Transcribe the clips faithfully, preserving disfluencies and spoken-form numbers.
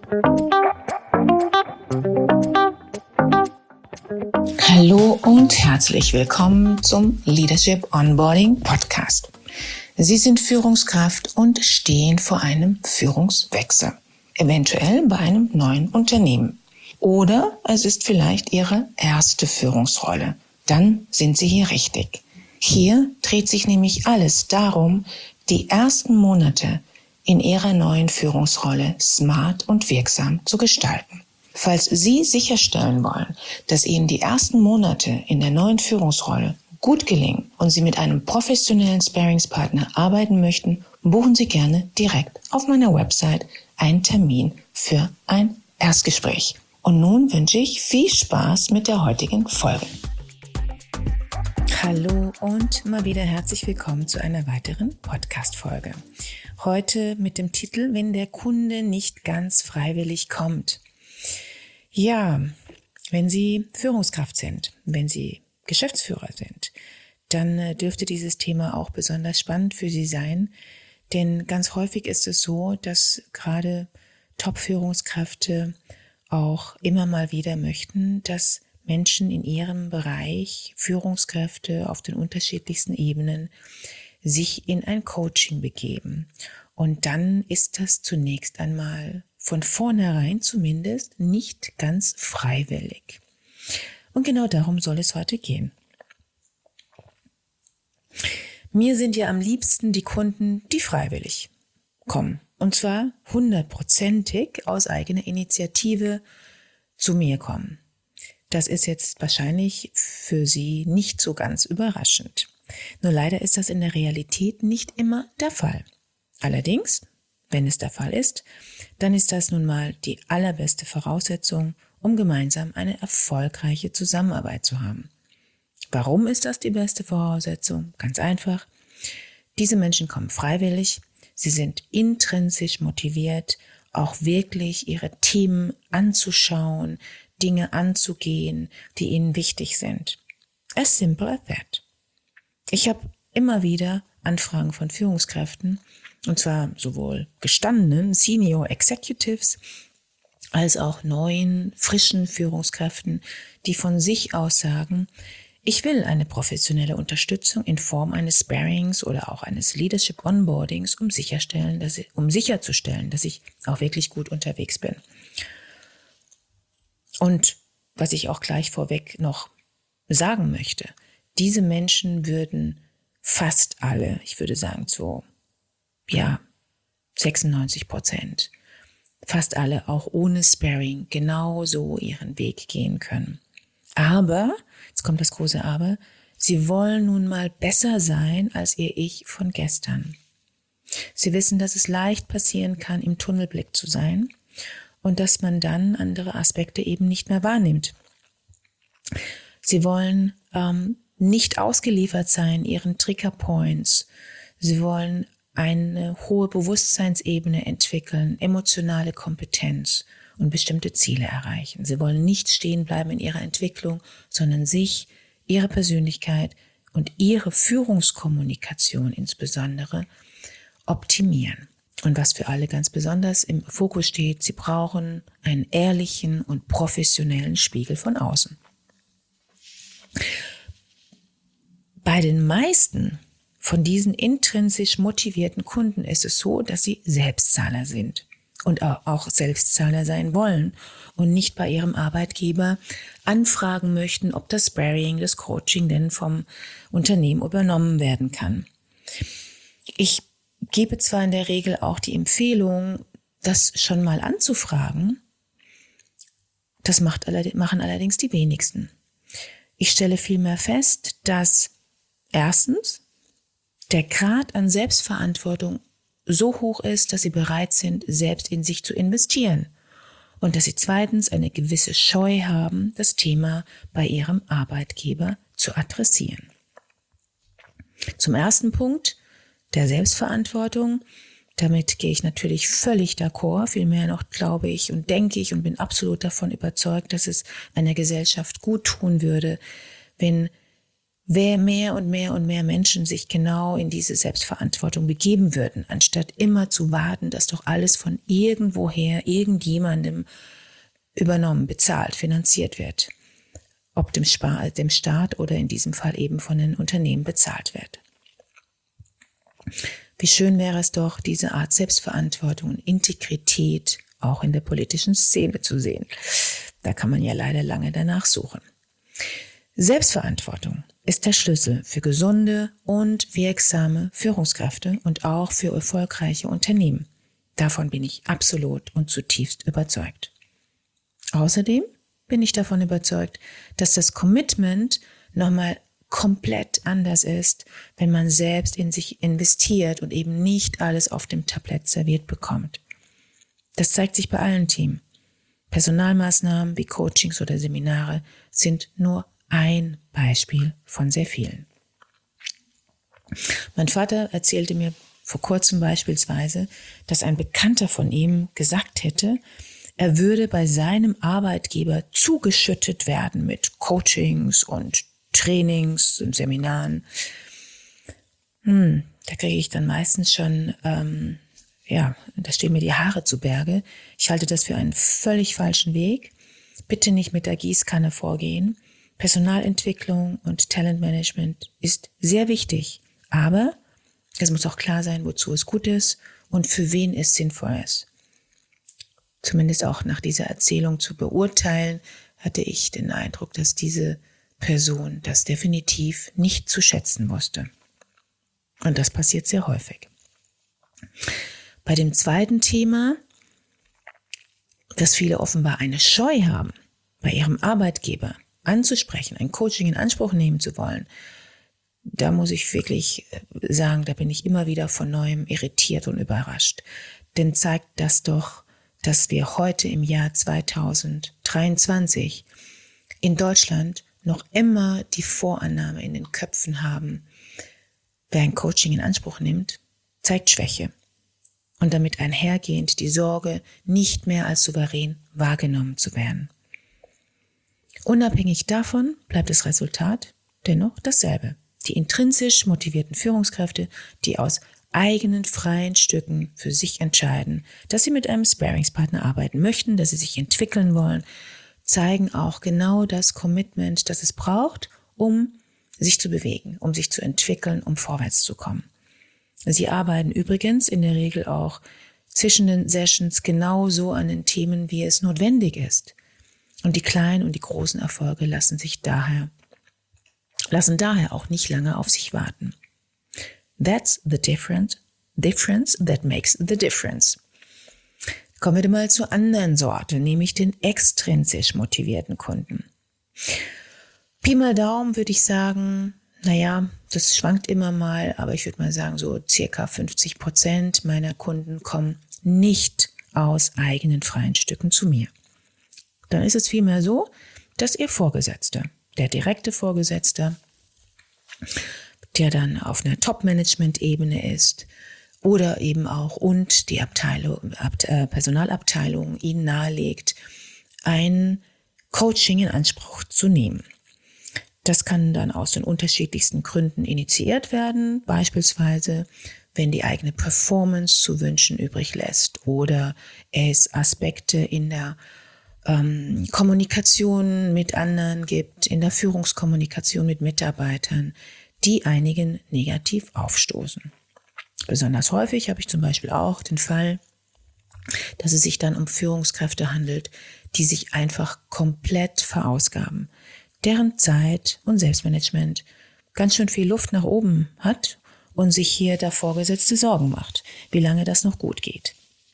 Hallo und herzlich willkommen zum Leadership Onboarding Podcast. Sie sind Führungskraft und stehen vor einem Führungswechsel, eventuell bei einem neuen Unternehmen. Oder es ist vielleicht Ihre erste Führungsrolle. Dann sind Sie hier richtig. Hier dreht sich nämlich alles darum, die ersten Monate in Ihrer neuen Führungsrolle smart und wirksam zu gestalten. Falls Sie sicherstellen wollen, dass Ihnen die ersten Monate in der neuen Führungsrolle gut gelingen und Sie mit einem professionellen Sparringspartner arbeiten möchten, buchen Sie gerne direkt auf meiner Website einen Termin für ein Erstgespräch. Und nun wünsche ich viel Spaß mit der heutigen Folge. Hallo und mal wieder herzlich willkommen zu einer weiteren Podcast-Folge. Heute mit dem Titel „Wenn der Kunde nicht ganz freiwillig kommt". Ja, wenn Sie Führungskraft sind, wenn Sie Geschäftsführer sind, dann dürfte dieses Thema auch besonders spannend für Sie sein, denn ganz häufig ist es so, dass gerade Top-Führungskräfte auch immer mal wieder möchten, dass Menschen in ihrem Bereich, Führungskräfte auf den unterschiedlichsten Ebenen, sich in ein Coaching begeben. Und dann ist das zunächst einmal von vornherein zumindest nicht ganz freiwillig. Und genau darum soll es heute gehen. Mir sind ja am liebsten die Kunden, die freiwillig kommen. Und zwar hundertprozentig aus eigener Initiative zu mir kommen. Das ist jetzt wahrscheinlich für Sie nicht so ganz überraschend. Nur leider ist das in der Realität nicht immer der Fall. Allerdings, wenn es der Fall ist, dann ist das nun mal die allerbeste Voraussetzung, um gemeinsam eine erfolgreiche Zusammenarbeit zu haben. Warum ist das die beste Voraussetzung? Ganz einfach. Diese Menschen kommen freiwillig. Sie sind intrinsisch motiviert, auch wirklich ihre Themen anzuschauen, Dinge anzugehen, die ihnen wichtig sind. As simple as that. Ich habe immer wieder Anfragen von Führungskräften, und zwar sowohl gestandenen Senior Executives als auch neuen, frischen Führungskräften, die von sich aus sagen, ich will eine professionelle Unterstützung in Form eines Sparrings oder auch eines Leadership Onboardings, um sicherstellen, dass ich, um sicherzustellen, dass ich auch wirklich gut unterwegs bin. Und was ich auch gleich vorweg noch sagen möchte, diese Menschen würden fast alle, ich würde sagen so, ja, sechsundneunzig Prozent, fast alle auch ohne Sparring genauso ihren Weg gehen können. Aber, jetzt kommt das große Aber, sie wollen nun mal besser sein als ihr Ich von gestern. Sie wissen, dass es leicht passieren kann, im Tunnelblick zu sein und dass man dann andere Aspekte eben nicht mehr wahrnimmt. Sie wollen ähm, nicht ausgeliefert sein ihren Triggerpoints. Sie wollen eine hohe Bewusstseinsebene entwickeln, emotionale Kompetenz und bestimmte Ziele erreichen. Sie wollen nicht stehen bleiben in ihrer Entwicklung, sondern sich, ihre Persönlichkeit und ihre Führungskommunikation insbesondere optimieren. Und was für alle ganz besonders im Fokus steht, sie brauchen einen ehrlichen und professionellen Spiegel von außen. Bei den meisten von diesen intrinsisch motivierten Kunden ist es so, dass sie Selbstzahler sind und auch Selbstzahler sein wollen und nicht bei ihrem Arbeitgeber anfragen möchten, ob das Sparring, das Coaching denn vom Unternehmen übernommen werden kann. Ich gebe zwar in der Regel auch die Empfehlung, das schon mal anzufragen, das macht allerdings, machen allerdings die wenigsten. Ich stelle vielmehr fest, dass erstens der Grad an Selbstverantwortung so hoch ist, dass sie bereit sind, selbst in sich zu investieren und dass sie zweitens eine gewisse Scheu haben, das Thema bei ihrem Arbeitgeber zu adressieren. Zum ersten Punkt der Selbstverantwortung. Damit gehe ich natürlich völlig d'accord. Vielmehr noch glaube ich und denke ich und bin absolut davon überzeugt, dass es einer Gesellschaft gut tun würde, wenn wer mehr und mehr und mehr Menschen sich genau in diese Selbstverantwortung begeben würden, anstatt immer zu warten, dass doch alles von irgendwoher, irgendjemandem übernommen, bezahlt, finanziert wird, ob dem, Spar- dem Staat oder in diesem Fall eben von den Unternehmen bezahlt wird. Wie schön wäre es doch, diese Art Selbstverantwortung und Integrität auch in der politischen Szene zu sehen. Da kann man ja leider lange danach suchen. Selbstverantwortung ist der Schlüssel für gesunde und wirksame Führungskräfte und auch für erfolgreiche Unternehmen. Davon bin ich absolut und zutiefst überzeugt. Außerdem bin ich davon überzeugt, dass das Commitment nochmal komplett anders ist, wenn man selbst in sich investiert und eben nicht alles auf dem Tablett serviert bekommt. Das zeigt sich bei allen Teams. Personalmaßnahmen wie Coachings oder Seminare sind nur ein Beispiel von sehr vielen. Mein Vater erzählte mir vor kurzem beispielsweise, dass ein Bekannter von ihm gesagt hätte, er würde bei seinem Arbeitgeber zugeschüttet werden mit Coachings und Trainings und Seminaren. Hm, da kriege ich dann meistens schon, ähm, ja, da stehen mir die Haare zu Berge. Ich halte das für einen völlig falschen Weg. Bitte nicht mit der Gießkanne vorgehen. Personalentwicklung und Talentmanagement ist sehr wichtig, aber es muss auch klar sein, wozu es gut ist und für wen es sinnvoll ist. Zumindest auch nach dieser Erzählung zu beurteilen, hatte ich den Eindruck, dass diese Person das definitiv nicht zu schätzen wusste. Und das passiert sehr häufig. Bei dem zweiten Thema, dass viele offenbar eine Scheu haben, bei ihrem Arbeitgeber anzusprechen, ein Coaching in Anspruch nehmen zu wollen, da muss ich wirklich sagen, da bin ich immer wieder von Neuem irritiert und überrascht. Denn zeigt das doch, dass wir heute im Jahr zweitausenddreiundzwanzig in Deutschland noch immer die Vorannahme in den Köpfen haben, wer ein Coaching in Anspruch nimmt, zeigt Schwäche. Und damit einhergehend die Sorge, nicht mehr als souverän wahrgenommen zu werden. Unabhängig davon bleibt das Resultat dennoch dasselbe. Die intrinsisch motivierten Führungskräfte, die aus eigenen freien Stücken für sich entscheiden, dass sie mit einem Sparringspartner arbeiten möchten, dass sie sich entwickeln wollen, zeigen auch genau das Commitment, das es braucht, um sich zu bewegen, um sich zu entwickeln, um vorwärts zu kommen. Sie arbeiten übrigens in der Regel auch zwischen den Sessions genauso an den Themen, wie es notwendig ist. Und die kleinen und die großen Erfolge lassen sich daher, lassen daher auch nicht lange auf sich warten. That's the difference, difference that makes the difference. Kommen wir mal zur anderen Sorte, nämlich den extrinsisch motivierten Kunden. Pi mal Daumen würde ich sagen, naja, das schwankt immer mal, aber ich würde mal sagen, so circa fünfzig Prozent meiner Kunden kommen nicht aus eigenen freien Stücken zu mir. Dann ist es vielmehr so, dass ihr Vorgesetzter, der direkte Vorgesetzte, der dann auf einer Top-Management-Ebene ist oder eben auch und die Abteilung, Ab, äh, Personalabteilung ihnen nahelegt, ein Coaching in Anspruch zu nehmen. Das kann dann aus den unterschiedlichsten Gründen initiiert werden, beispielsweise wenn die eigene Performance zu wünschen übrig lässt oder es Aspekte in der ähm, Kommunikation mit anderen gibt, in der Führungskommunikation mit Mitarbeitern, die einigen negativ aufstoßen. Besonders häufig habe ich zum Beispiel auch den Fall, dass es sich dann um Führungskräfte handelt, die sich einfach komplett verausgaben, deren Zeit und Selbstmanagement ganz schön viel Luft nach oben hat und sich hier der Vorgesetzte Sorgen macht, wie lange das noch gut geht.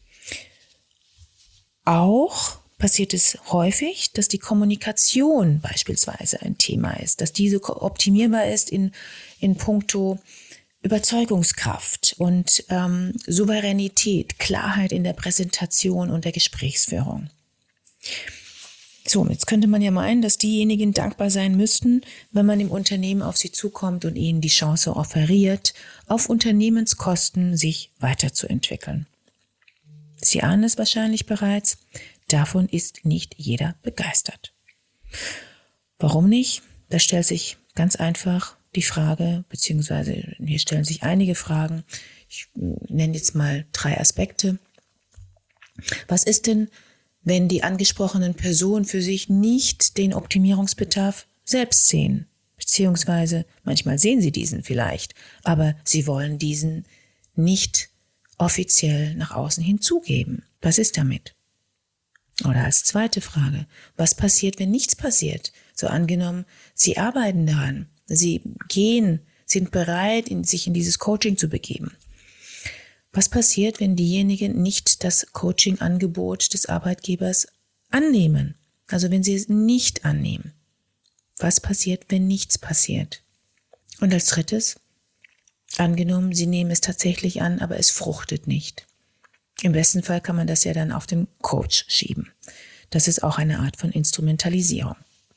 Auch passiert es häufig, dass die Kommunikation beispielsweise ein Thema ist, dass diese optimierbar ist in, in puncto Überzeugungskraft und ähm, Souveränität, Klarheit in der Präsentation und der Gesprächsführung. So, jetzt könnte man ja meinen, dass diejenigen dankbar sein müssten, wenn man im Unternehmen auf sie zukommt und ihnen die Chance offeriert, auf Unternehmenskosten sich weiterzuentwickeln. Sie ahnen es wahrscheinlich bereits, davon ist nicht jeder begeistert. Warum nicht? Das stellt sich ganz einfach die Frage, beziehungsweise hier stellen sich einige Fragen. Ich nenne jetzt mal drei Aspekte. Was ist denn, wenn die angesprochenen Personen für sich nicht den Optimierungsbedarf selbst sehen? Beziehungsweise manchmal sehen sie diesen vielleicht, aber sie wollen diesen nicht offiziell nach außen hinzugeben. Was ist damit? Oder als zweite Frage, was passiert, wenn nichts passiert? So angenommen, Sie arbeiten daran, Sie gehen, sind bereit, in, sich in dieses Coaching zu begeben. Was passiert, wenn diejenigen nicht das Coaching-Angebot des Arbeitgebers annehmen? Also wenn sie es nicht annehmen. Was passiert, wenn nichts passiert? Und als drittes, angenommen, Sie nehmen es tatsächlich an, aber es fruchtet nicht. Im besten Fall kann man das ja dann auf den Coach schieben. Das ist auch eine Art von Instrumentalisierung.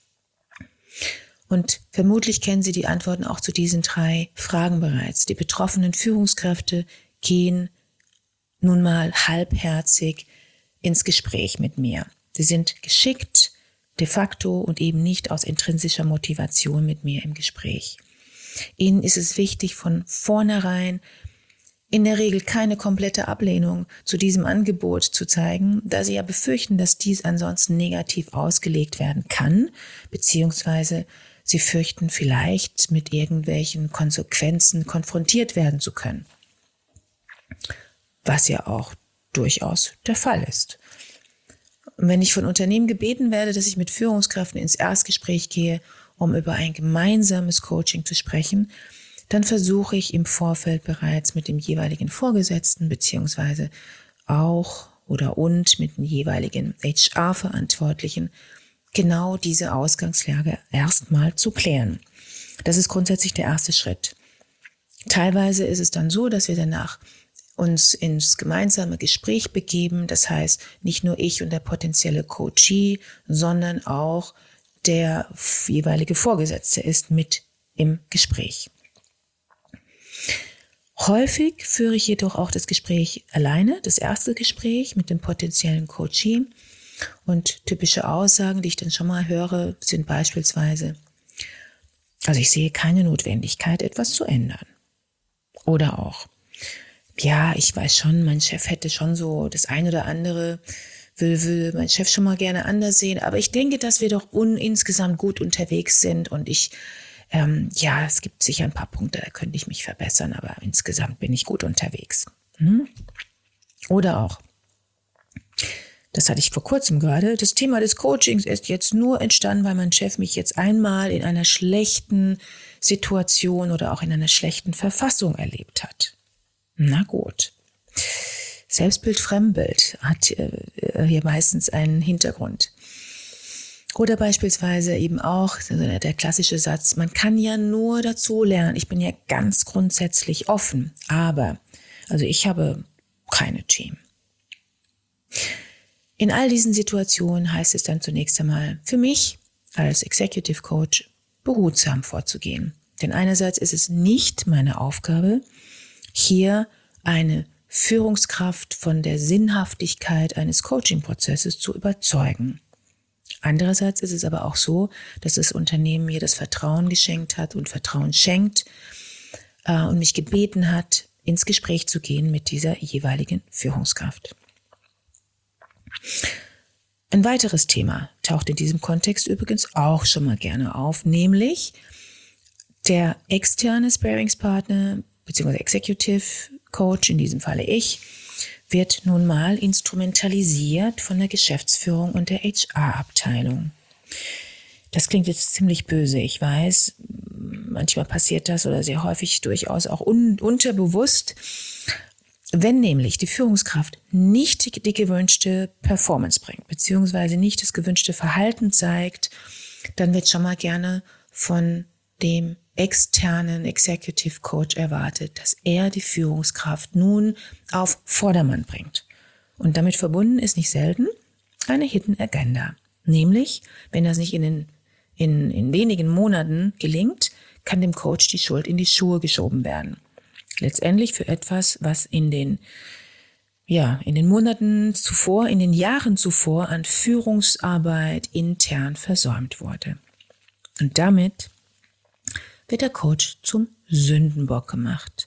Und vermutlich kennen Sie die Antworten auch zu diesen drei Fragen bereits. Die betroffenen Führungskräfte gehen nun mal halbherzig ins Gespräch mit mir. Sie sind geschickt, de facto und eben nicht aus intrinsischer Motivation mit mir im Gespräch. Ihnen ist es wichtig, von vornherein in der Regel keine komplette Ablehnung zu diesem Angebot zu zeigen, da sie ja befürchten, dass dies ansonsten negativ ausgelegt werden kann, beziehungsweise sie fürchten vielleicht mit irgendwelchen Konsequenzen konfrontiert werden zu können. Was ja auch durchaus der Fall ist. Und wenn ich von Unternehmen gebeten werde, dass ich mit Führungskräften ins Erstgespräch gehe, um über ein gemeinsames Coaching zu sprechen, dann versuche ich im Vorfeld bereits mit dem jeweiligen Vorgesetzten beziehungsweise auch oder und mit dem jeweiligen H R-Verantwortlichen genau diese Ausgangslage erstmal zu klären. Das ist grundsätzlich der erste Schritt. Teilweise ist es dann so, dass wir danach uns ins gemeinsame Gespräch begeben. Das heißt, nicht nur ich und der potenzielle Coachee, sondern auch der jeweilige Vorgesetzte ist mit im Gespräch. Häufig führe ich jedoch auch das Gespräch alleine, das erste Gespräch mit dem potenziellen Coachee. Und typische Aussagen, die ich dann schon mal höre, sind beispielsweise, also ich sehe keine Notwendigkeit, etwas zu ändern. Oder auch, ja, ich weiß schon, mein Chef hätte schon so das eine oder andere, will, will mein Chef schon mal gerne anders sehen, aber ich denke, dass wir doch un, insgesamt gut unterwegs sind und ich, ähm, ja, es gibt sicher ein paar Punkte, da könnte ich mich verbessern, aber insgesamt bin ich gut unterwegs. Hm? Oder auch, das hatte ich vor kurzem gerade, das Thema des Coachings ist jetzt nur entstanden, weil mein Chef mich jetzt einmal in einer schlechten Situation oder auch in einer schlechten Verfassung erlebt hat. Na gut. Selbstbild, Fremdbild hat äh, hier meistens einen Hintergrund. Oder beispielsweise eben auch der klassische Satz, man kann ja nur dazu lernen. Ich bin ja ganz grundsätzlich offen, aber, also ich habe keine Team. In all diesen Situationen heißt es dann zunächst einmal für mich als Executive Coach behutsam vorzugehen. Denn einerseits ist es nicht meine Aufgabe, hier eine Führungskraft von der Sinnhaftigkeit eines Coaching-Prozesses zu überzeugen. Andererseits ist es aber auch so, dass das Unternehmen mir das Vertrauen geschenkt hat und Vertrauen schenkt äh, und mich gebeten hat, ins Gespräch zu gehen mit dieser jeweiligen Führungskraft. Ein weiteres Thema taucht in diesem Kontext übrigens auch schon mal gerne auf, nämlich der externe Sparingspartner bzw. Executive Coach, in diesem Falle ich, wird nun mal instrumentalisiert von der Geschäftsführung und der H R-Abteilung. Das klingt jetzt ziemlich böse, ich weiß, manchmal passiert das oder sehr häufig durchaus auch un- unterbewusst. Wenn nämlich die Führungskraft nicht die, die gewünschte Performance bringt, beziehungsweise nicht das gewünschte Verhalten zeigt, dann wird schon mal gerne von dem externen Executive Coach erwartet, dass er die Führungskraft nun auf Vordermann bringt. Und damit verbunden ist nicht selten eine Hidden Agenda. Nämlich, wenn das nicht in, den, in, in wenigen Monaten gelingt, kann dem Coach die Schuld in die Schuhe geschoben werden. Letztendlich für etwas, was in den, ja, in den Monaten zuvor, in den Jahren zuvor an Führungsarbeit intern versäumt wurde. Und damit wird der Coach zum Sündenbock gemacht.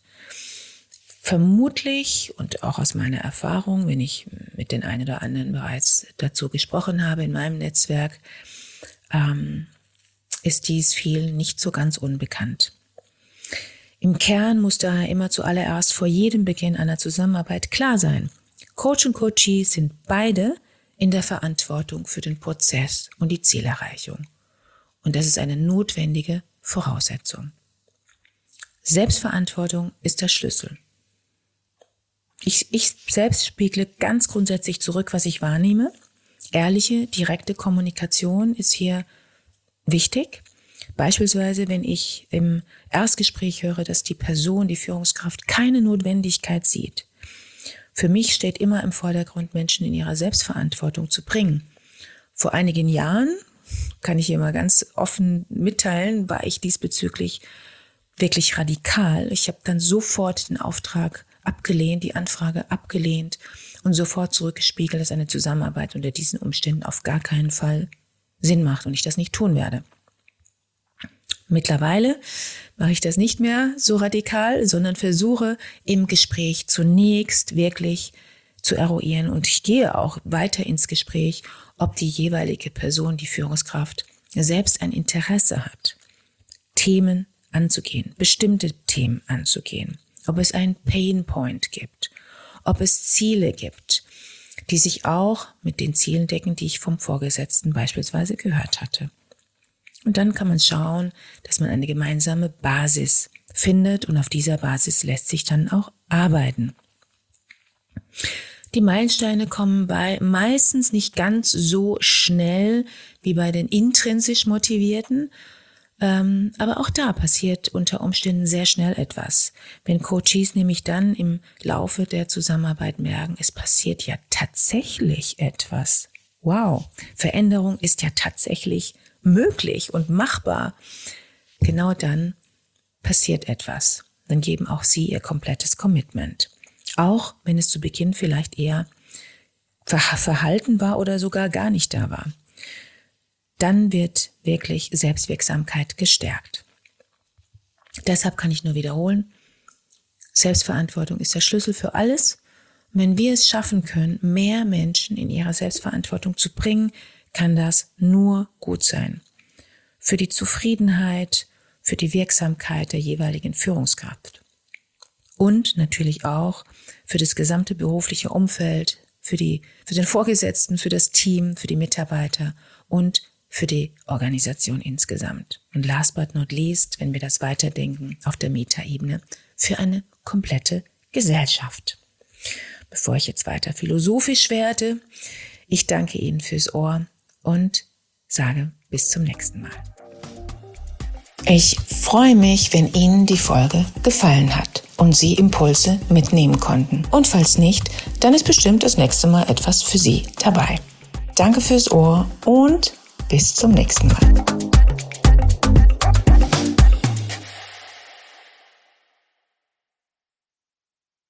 Vermutlich und auch aus meiner Erfahrung, wenn ich mit den einen oder anderen bereits dazu gesprochen habe in meinem Netzwerk, ähm, ist dies vielen nicht so ganz unbekannt. Im Kern muss daher immer zuallererst vor jedem Beginn einer Zusammenarbeit klar sein: Coach und Coachee sind beide in der Verantwortung für den Prozess und die Zielerreichung. Und das ist eine notwendige Voraussetzung. Selbstverantwortung ist der Schlüssel. Ich, ich selbst spiegle ganz grundsätzlich zurück, was ich wahrnehme. Ehrliche, direkte Kommunikation ist hier wichtig. Beispielsweise, wenn ich im Erstgespräch höre, dass die Person, die Führungskraft, keine Notwendigkeit sieht. Für mich steht immer im Vordergrund, Menschen in ihrer Selbstverantwortung zu bringen. Vor einigen Jahren, kann ich hier mal ganz offen mitteilen, war ich diesbezüglich wirklich radikal. Ich habe dann sofort den Auftrag abgelehnt, die Anfrage abgelehnt und sofort zurückgespiegelt, dass eine Zusammenarbeit unter diesen Umständen auf gar keinen Fall Sinn macht und ich das nicht tun werde. Mittlerweile mache ich das nicht mehr so radikal, sondern versuche im Gespräch zunächst wirklich zu eruieren, und ich gehe auch weiter ins Gespräch, ob die jeweilige Person, die Führungskraft, selbst ein Interesse hat, Themen anzugehen, bestimmte Themen anzugehen, ob es einen Pain Point gibt, ob es Ziele gibt, die sich auch mit den Zielen decken, die ich vom Vorgesetzten beispielsweise gehört hatte. Und dann kann man schauen, dass man eine gemeinsame Basis findet, und auf dieser Basis lässt sich dann auch arbeiten. Die Meilensteine kommen bei meistens nicht ganz so schnell wie bei den intrinsisch Motivierten, ähm, aber auch da passiert unter Umständen sehr schnell etwas. Wenn Coaches nämlich dann im Laufe der Zusammenarbeit merken, es passiert ja tatsächlich etwas. Wow, Veränderung ist ja tatsächlich möglich und machbar. Genau dann passiert etwas. Dann geben auch sie ihr komplettes Commitment. Auch wenn es zu Beginn vielleicht eher verhalten war oder sogar gar nicht da war. Dann wird wirklich Selbstwirksamkeit gestärkt. Deshalb kann ich nur wiederholen, Selbstverantwortung ist der Schlüssel für alles. Wenn wir es schaffen können, mehr Menschen in ihrer Selbstverantwortung zu bringen, kann das nur gut sein. Für die Zufriedenheit, für die Wirksamkeit der jeweiligen Führungskraft. Und natürlich auch für das gesamte berufliche Umfeld, für die, für den Vorgesetzten, für das Team, für die Mitarbeiter und für die Organisation insgesamt. Und last but not least, wenn wir das weiterdenken auf der Metaebene, für eine komplette Gesellschaft. Bevor ich jetzt weiter philosophisch werde, ich danke Ihnen fürs Ohr und sage bis zum nächsten Mal. Ich freue mich, wenn Ihnen die Folge gefallen hat und Sie Impulse mitnehmen konnten. Und falls nicht, dann ist bestimmt das nächste Mal etwas für Sie dabei. Danke fürs Ohr und bis zum nächsten Mal.